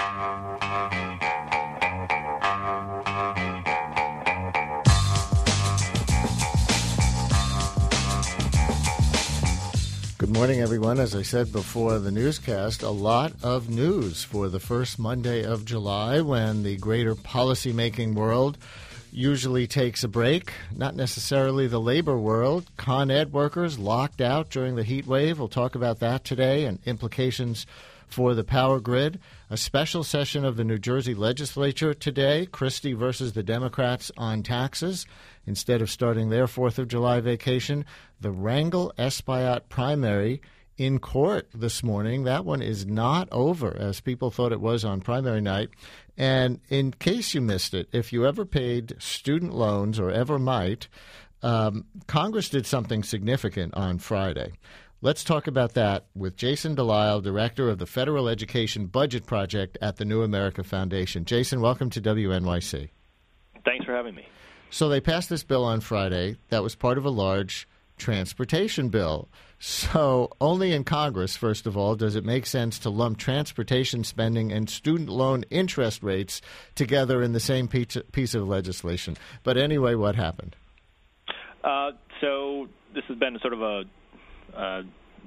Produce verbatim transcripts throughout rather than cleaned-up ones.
Good morning, everyone. As I said before the newscast, a lot of news for the first Monday of July when the greater policymaking world usually takes a break. Not necessarily the labor world. Con Ed workers locked out during the heat wave. We'll talk about that today and implications for the power grid. A special session of the New Jersey legislature today, Christie versus the Democrats on taxes. Instead of starting their fourth of July vacation, the Rangel-Espaillat primary in court this morning. That one is not over, as people thought it was on primary night. And in case you missed it, if you ever paid student loans or ever might, um, Congress did something significant on Friday. Let's talk about that with Jason Delisle, Director of the Federal Education Budget Project at the New America Foundation. Jason, welcome to W N Y C. Thanks for having me. So they passed this bill on Friday that was part of a large transportation bill. So only in Congress, first of all, does it make sense to lump transportation spending and student loan interest rates together in the same piece of legislation. But anyway, what happened? Uh, so this has been sort of a uh,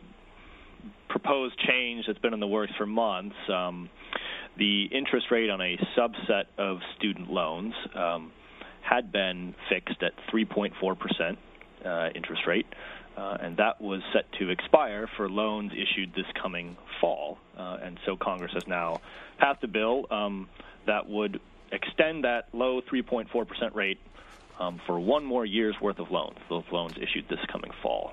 proposed change that's been in the works for months. Um, the interest rate on a subset of student loans um, had been fixed at three point four percent uh, interest rate, uh, and that was set to expire for loans issued this coming fall. Uh, and so Congress has now passed a bill um, that would extend that low three point four percent rate um, for one more year's worth of loans, those loans issued this coming fall.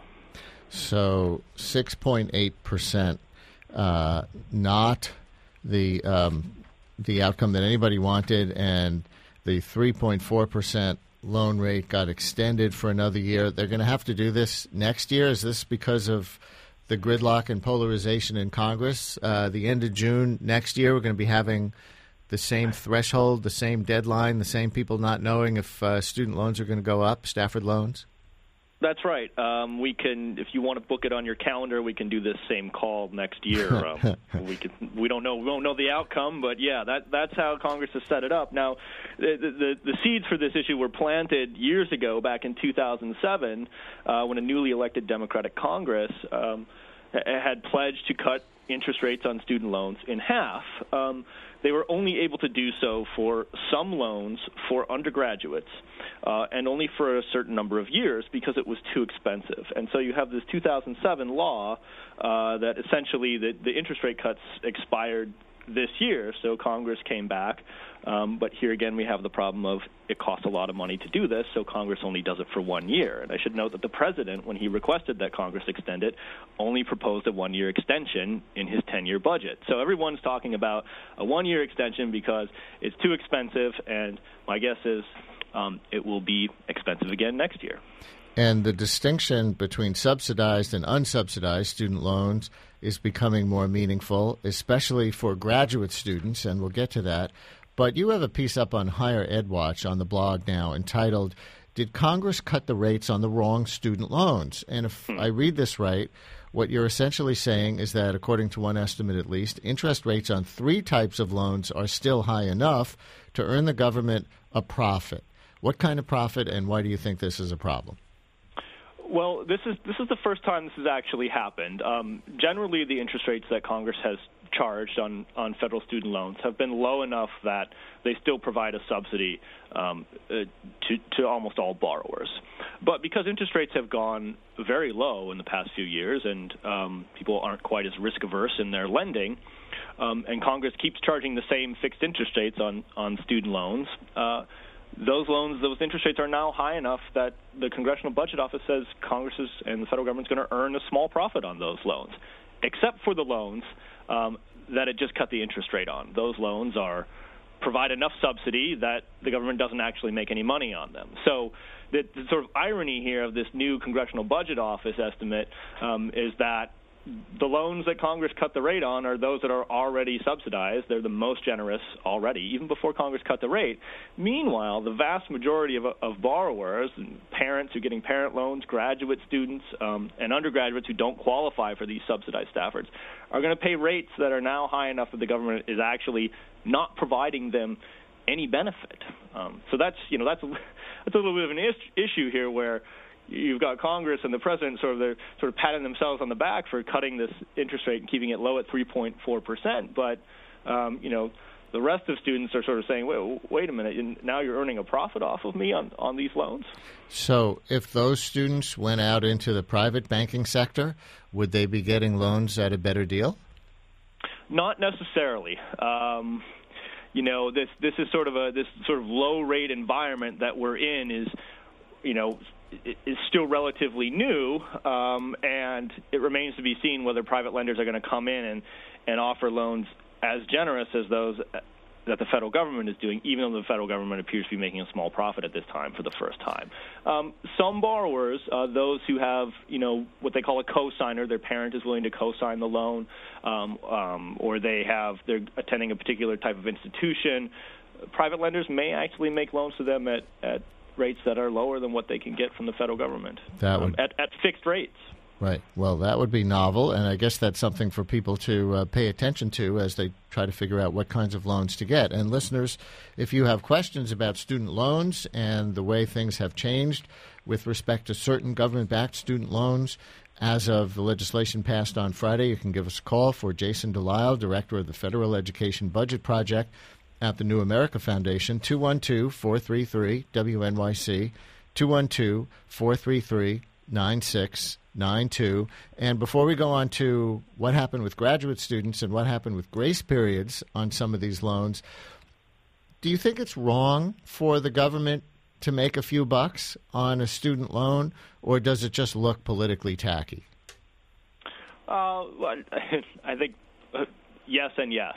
So six point eight percent, uh, not the um, the outcome that anybody wanted, and the three point four percent loan rate got extended for another year. They're going to have to do this next year. Is this because of the gridlock and polarization in Congress? Uh, the end of June next year, we're going to be having the same threshold, the same deadline, the same people not knowing if uh, student loans are going to go up, Stafford loans? That's right. Um, we can, if you want to book it on your calendar, we can do this same call next year. Um, we can. We don't know. We don't know the outcome, but yeah, that that's how Congress has set it up. Now, the the, the seeds for this issue were planted years ago, back in two thousand seven, uh, when a newly elected Democratic Congress um, had pledged to cut interest rates on student loans in half. Um, they were only able to do so for some loans for undergraduates uh, and only for a certain number of years because it was too expensive. And so you have this two thousand seven law uh, that essentially the, the interest rate cuts expired this year, so Congress came back. Um, but here again, we have the problem of it costs a lot of money to do this, so Congress only does it for one year. And I should note that the president, when he requested that Congress extend it, only proposed a one-year extension in his ten-year budget. So everyone's talking about a one-year extension because it's too expensive, and my guess is um, it will be expensive again next year. And the distinction between subsidized and unsubsidized student loans is becoming more meaningful, especially for graduate students, and we'll get to that. But you have a piece up on Higher Ed Watch on the blog now entitled, "Did Congress Cut the Rates on the Wrong Student Loans?" And if I read this right, what you're essentially saying is that, according to one estimate at least, interest rates on three types of loans are still high enough to earn the government a profit. What kind of profit, and why do you think this is a problem? Well, this is this is the first time this has actually happened. Um, generally, the interest rates that Congress has charged on, on federal student loans have been low enough that they still provide a subsidy um, uh, to, to almost all borrowers. But because interest rates have gone very low in the past few years and um, people aren't quite as risk-averse in their lending, um, and Congress keeps charging the same fixed interest rates on, on student loans, uh, those loans, those interest rates are now high enough that the Congressional Budget Office says Congress is, and the federal government is going to earn a small profit on those loans, except for the loans um, that it just cut the interest rate on. Those loans are provide enough subsidy that the government doesn't actually make any money on them. So the, the sort of irony here of this new Congressional Budget Office estimate um, is that the loans that Congress cut the rate on are those that are already subsidized. They're the most generous already, even before Congress cut the rate. Meanwhile, the vast majority of, of borrowers, and parents who are getting parent loans, graduate students, um, and undergraduates who don't qualify for these subsidized Staffords, are going to pay rates that are now high enough that the government is actually not providing them any benefit. Um, so that's, you know, that's a, that's a little bit of an is- issue here where you've got Congress and the president sort of they're sort of patting themselves on the back for cutting this interest rate and keeping it low at three point four percent. But, um, you know, the rest of students are sort of saying, wait, wait a minute, now you're earning a profit off of me on, on these loans? So if those students went out into the private banking sector, would they be getting loans at a better deal? Not necessarily. Um, you know, this this is sort of a this sort of low rate environment that we're in is, you know, is still relatively new, um, and it remains to be seen whether private lenders are going to come in and, and offer loans as generous as those that the federal government is doing, even though the federal government appears to be making a small profit at this time for the first time. Um, some borrowers, uh, those who have, you know, what they call a co-signer, their parent is willing to co-sign the loan, um, um, or they have they're attending a particular type of institution, private lenders may actually make loans to them at, at rates that are lower than what they can get from the federal government that would, um, at, at fixed rates. Right. Well, that would be novel, and I guess that's something for people to uh, pay attention to as they try to figure out what kinds of loans to get. And listeners, if you have questions about student loans and the way things have changed with respect to certain government-backed student loans, as of the legislation passed on Friday, you can give us a call for Jason Delisle, Director of the Federal Education Budget Project at the New America Foundation, two one two, four three three, W N Y C, two one two, four three three, nine six nine two. And before we go on to what happened with graduate students and what happened with grace periods on some of these loans, do you think it's wrong for the government to make a few bucks on a student loan, or does it just look politically tacky? Uh, well, I think uh, yes and yes.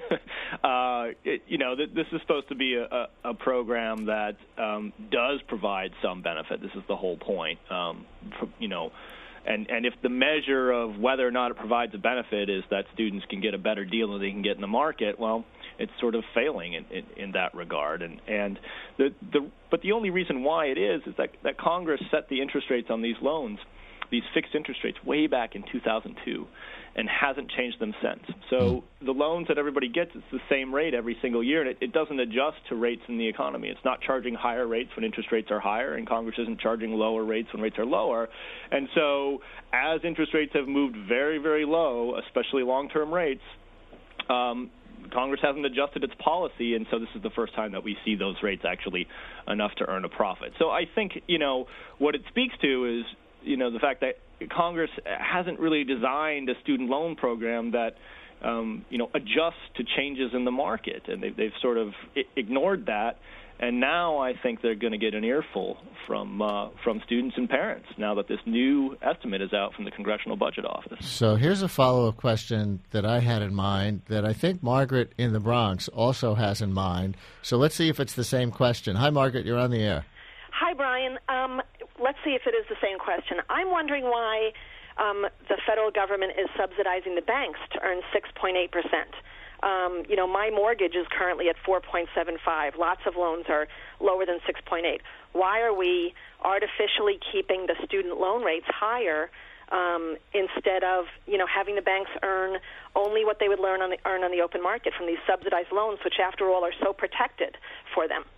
uh, it, you know, th- this is supposed to be a, a, a program that um, does provide some benefit. This is the whole point. Um, for, you know, and, and if the measure of whether or not it provides a benefit is that students can get a better deal than they can get in the market, well, it's sort of failing in, in, in that regard. And, and the, the, but the only reason why it is is that, that Congress set the interest rates on these loans, these fixed interest rates, way back in two thousand two, and hasn't changed them since. So the loans that everybody gets, it's the same rate every single year, and it, it doesn't adjust to rates in the economy. It's not charging higher rates when interest rates are higher, and Congress isn't charging lower rates when rates are lower. And so as interest rates have moved very, very low, especially long-term rates, um, Congress hasn't adjusted its policy, and so this is the first time that we see those rates actually enough to earn a profit. So I think, you know, what it speaks to is, you know, the fact that Congress hasn't really designed a student loan program that, um, you know, adjusts to changes in the market, and they've, they've sort of I- ignored that. And now I think they're going to get an earful from uh, from students and parents now that this new estimate is out from the Congressional Budget Office. So here's a follow-up question that I had in mind that I think Margaret in the Bronx also has in mind. So let's see if it's the same question. Hi, Margaret. You're on the air. Hi, Brian. Um, let's see if it is the same question. I'm wondering why um, the federal government is subsidizing the banks to earn six point eight percent. Um, you know, my mortgage is currently at four point seven five. Lots of loans are lower than six point eight. Why are we artificially keeping the student loan rates higher um, instead of, you know, having the banks earn only what they would learn on the, earn on the open market from these subsidized loans, which, after all, are so protected for them?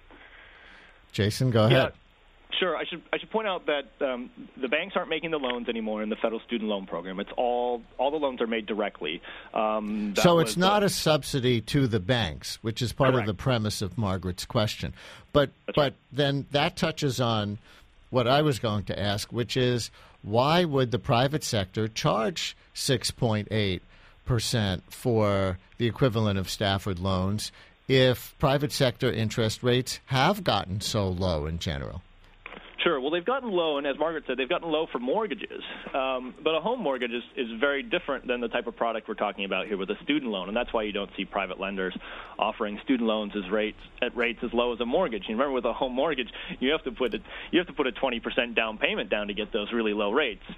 Jason, go ahead. Yeah. Sure. I should I should point out that um, the banks aren't making the loans anymore in the federal student loan program. It's all all the loans are made directly. Um, so it's not a subsidy to the banks, which is part Correct. of the premise of Margaret's question. But That's but right. then that touches on what I was going to ask, which is why would the private sector charge six point eight percent for the equivalent of Stafford loans if private sector interest rates have gotten so low in general? Sure. Well, they've gotten low, and as Margaret said, they've gotten low for mortgages. Um, but a home mortgage is, is very different than the type of product we're talking about here with a student loan, and that's why you don't see private lenders offering student loans as rates at rates as low as a mortgage. You remember, with a home mortgage, you have to put a, you have to put a twenty percent down payment down to get those really low rates. Um,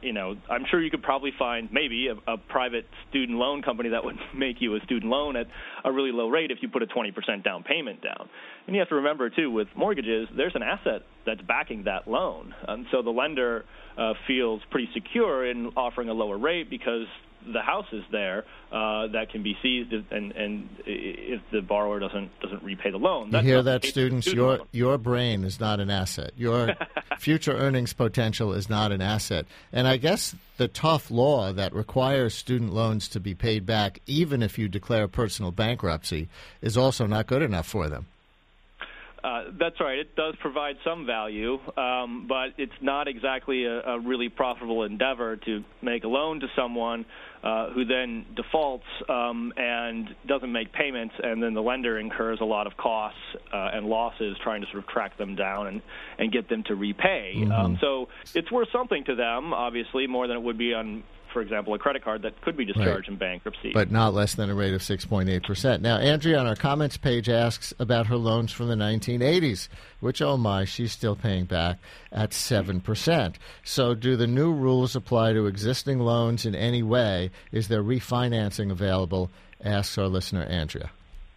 you know, I'm sure you could probably find maybe a, a private student loan company that would make you a student loan at a really low rate if you put a twenty percent down payment down. And you have to remember, too, with mortgages, there's an asset that's backing that loan. And so the lender uh, feels pretty secure in offering a lower rate because the house is there uh, that can be seized, and, and if the borrower doesn't doesn't repay the loan. That's you hear that, students? Student your loan. Your brain is not an asset. Your future earnings potential is not an asset. And I guess the tough law that requires student loans to be paid back, even if you declare personal bankruptcy, is also not good enough for them. Uh, that's right. It does provide some value, um, but it's not exactly a, a really profitable endeavor to make a loan to someone uh, who then defaults um, and doesn't make payments, and then the lender incurs a lot of costs uh, and losses trying to sort of track them down and, and get them to repay. Mm-hmm. Um, so it's worth something to them, obviously, more than it would be on, for example, a credit card that could be discharged right. in bankruptcy. But not less than a rate of six point eight percent. Now, Andrea on our comments page asks about her loans from the nineteen eighties, which, oh my, she's still paying back at seven percent. So do the new rules apply to existing loans in any way? Is there refinancing available? Asks our listener, Andrea.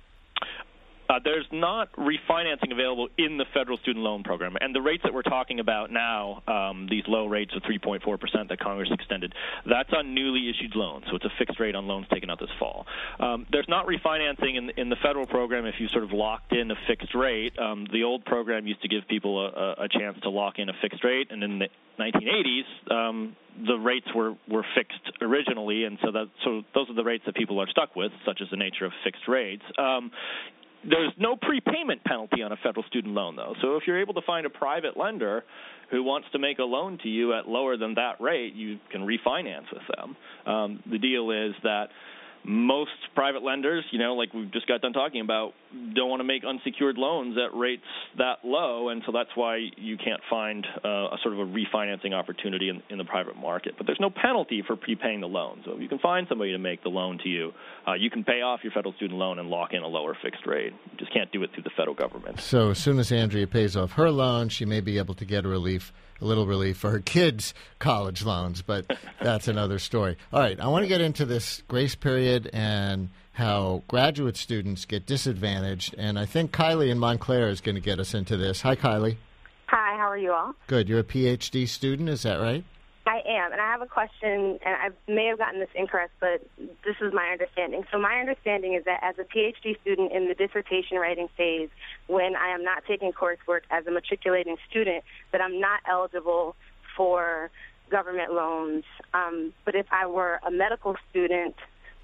Uh, there's not refinancing available in the federal student loan program. And the rates that we're talking about now, um, these low rates of three point four percent that Congress extended, that's on newly issued loans. So it's a fixed rate on loans taken out this fall. Um, there's not refinancing in, in the federal program if you sort of locked in a fixed rate. Um, the old program used to give people a, a chance to lock in a fixed rate. And in the nineteen eighties, um, the rates were, were fixed originally. And so, that, so those are the rates that people are stuck with, such as the nature of fixed rates. Um, There's no prepayment penalty on a federal student loan, though. So if you're able to find a private lender who wants to make a loan to you at lower than that rate, you can refinance with them. Um, the deal is that most private lenders, you know, like we've just got done talking about, don't want to make unsecured loans at rates that low, and so that's why you can't find uh, a sort of a refinancing opportunity in, in the private market. But there's no penalty for prepaying the loan. So if you can find somebody to make the loan to you, uh, you can pay off your federal student loan and lock in a lower fixed rate. You just can't do it through the federal government. So as soon as Andrea pays off her loan, she may be able to get a relief a little relief for her kids' college loans, but that's another story. All right, I want to get into this grace period and how graduate students get disadvantaged, and I think Kylie in Montclair is going to get us into this. Hi, Kylie. Hi, how are you all? Good. You're a P H D student, is that right? I am, and I have a question, and I may have gotten this incorrect, but this is my understanding. So my understanding is that as a P H D student in the dissertation writing phase, when I am not taking coursework as a matriculating student, that I'm not eligible for government loans. Um, but if I were a medical student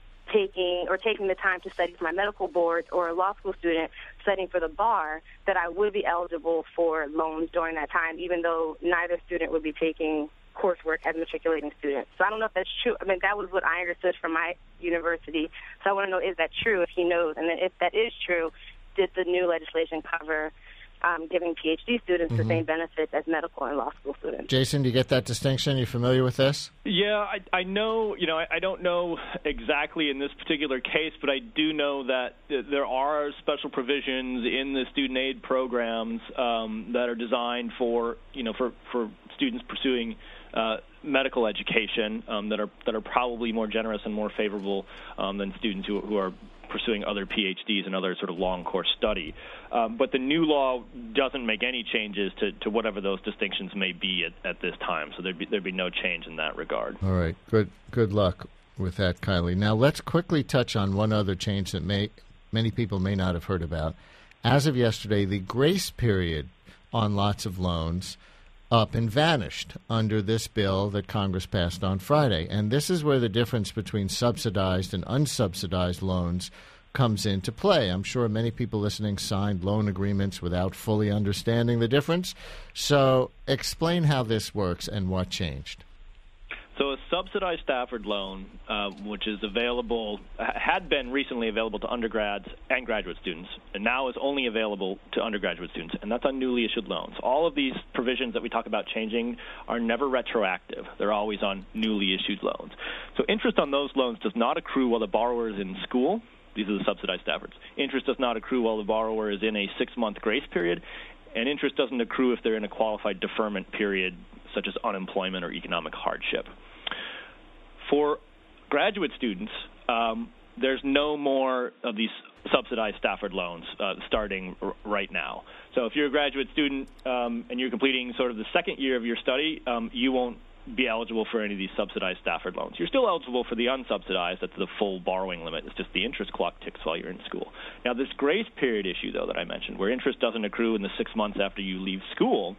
taking or taking the time to study for my medical boards, or a law school student studying for the bar, that I would be eligible for loans during that time, even though neither student would be taking coursework as a matriculating student. So I don't know if that's true. I mean, that was what I understood from my university. So I want to know, is that true, if he knows? And then if that is true, did the new legislation cover um, giving P H D students mm-hmm. the same benefits as medical and law school students? Jason, do you get that distinction? Are you familiar with this? Yeah, I, I know, you know, I, I don't know exactly in this particular case, but I do know that th- there are special provisions in the student aid programs um, that are designed for, you know, for, for students pursuing Uh, medical education um, that are that are probably more generous and more favorable um, than students who, who are pursuing other P H Ds and other sort of long course study. Um, but the new law doesn't make any changes to, to whatever those distinctions may be at, at this time. So there'd be, there'd be no change in that regard. All right. Good good luck with that, Kylie. Now let's quickly touch on one other change that may many people may not have heard about. As of yesterday, the grace period on lots of loans up and vanished under this bill that Congress passed on Friday. And this is where the difference between subsidized and unsubsidized loans comes into play. I'm sure many people listening signed loan agreements without fully understanding the difference. So explain how this works and what changed. So a subsidized Stafford loan, uh, which is available, had been recently available to undergrads and graduate students, and now is only available to undergraduate students, and that's on newly issued loans. All of these provisions that we talk about changing are never retroactive. They're always on newly issued loans. So interest on those loans does not accrue while the borrower is in school. These are the subsidized Staffords. Interest does not accrue while the borrower is in a six-month grace period, and interest doesn't accrue if they're in a qualified deferment period, such as unemployment or economic hardship. For graduate students, um, there's no more of these subsidized Stafford loans uh, starting r- right now. So if you're a graduate student um, and you're completing sort of the second year of your study, um, you won't be eligible for any of these subsidized Stafford loans. You're still eligible for the unsubsidized. That's the full borrowing limit. It's just the interest clock ticks while you're in school. Now, this grace period issue, though, that I mentioned, where interest doesn't accrue in the six months after you leave school,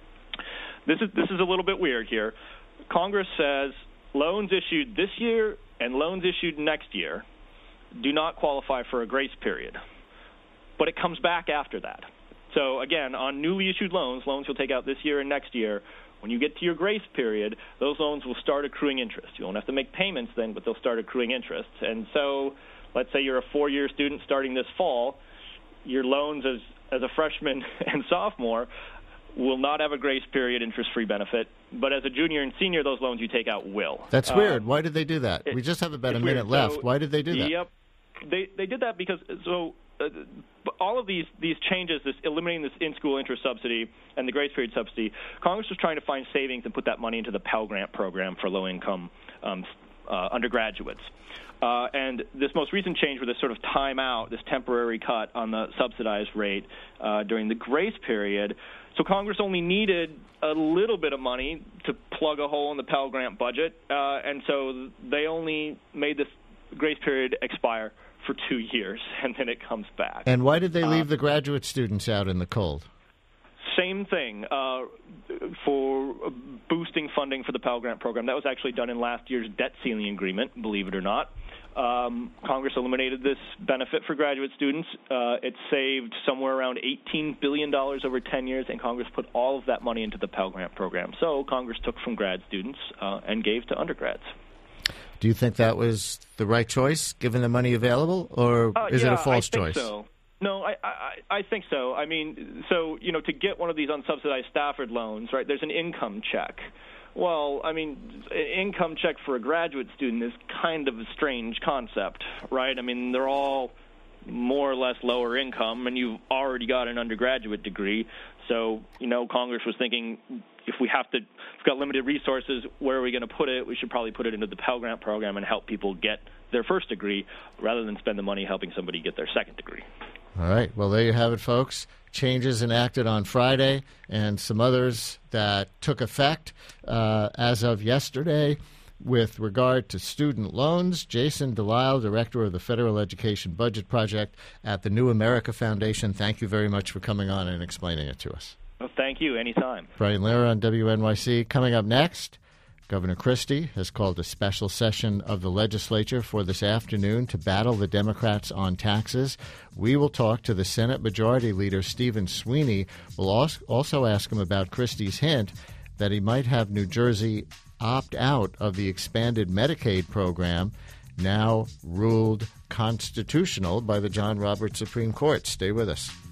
this is this is a little bit weird here. Congress says loans issued this year and loans issued next year do not qualify for a grace period, but it comes back after that. So, again, on newly issued loans, loans you'll take out this year and next year, when you get to your grace period, those loans will start accruing interest. You won't have to make payments then, but they'll start accruing interest. And so let's say you're a four-year student starting this fall. Your loans as, as a freshman and sophomore will not have a grace period interest-free benefit, but as a junior and senior, those loans you take out will. That's um, weird. Why did they do that? It, we just have about a weird. minute left. So, Why did they do that? Yep. They they did that because so uh, all of these these changes, this eliminating this in-school interest subsidy and the grace period subsidy, Congress was trying to find savings and put that money into the Pell Grant program for low-income um, uh, undergraduates. Uh, and this most recent change with this sort of timeout, this temporary cut on the subsidized rate uh, during the grace period. So Congress only needed a little bit of money to plug a hole in the Pell Grant budget, uh, and so they only made this grace period expire for two years, and then it comes back. And why did they leave uh, the graduate students out in the cold? Same thing uh, for boosting funding for the Pell Grant program. That was actually done in last year's debt ceiling agreement, believe it or not. Um, Congress eliminated this benefit for graduate students. Uh, it saved somewhere around eighteen billion dollars over ten years, and Congress put all of that money into the Pell Grant program. So Congress took from grad students uh, and gave to undergrads. Do you think that was the right choice, given the money available, or uh, is yeah, it a false I think choice? So. No, I, I I think so. I mean, so, you know, to get one of these unsubsidized Stafford loans, right, there's an income check. Well, I mean, income check for a graduate student is kind of a strange concept, right? I mean, they're all more or less lower income, and you've already got an undergraduate degree. So, you know, Congress was thinking, if we have to, if we've got limited resources, where are we going to put it? We should probably put it into the Pell Grant program and help people get their first degree rather than spend the money helping somebody get their second degree. All right. Well, there you have it, folks. Changes enacted on Friday and some others that took effect uh, as of yesterday with regard to student loans. Jason Delisle, Director of the Federal Education Budget Project at the New America Foundation, thank you very much for coming on and explaining it to us. Well, thank you. Anytime. Brian Lehrer on W N Y C. Coming up next, Governor Christie has called a special session of the legislature for this afternoon to battle the Democrats on taxes. We will talk to the Senate Majority Leader, Stephen Sweeney. We'll also ask him about Christie's hint that he might have New Jersey opt out of the expanded Medicaid program, now ruled constitutional by the John Roberts Supreme Court. Stay with us.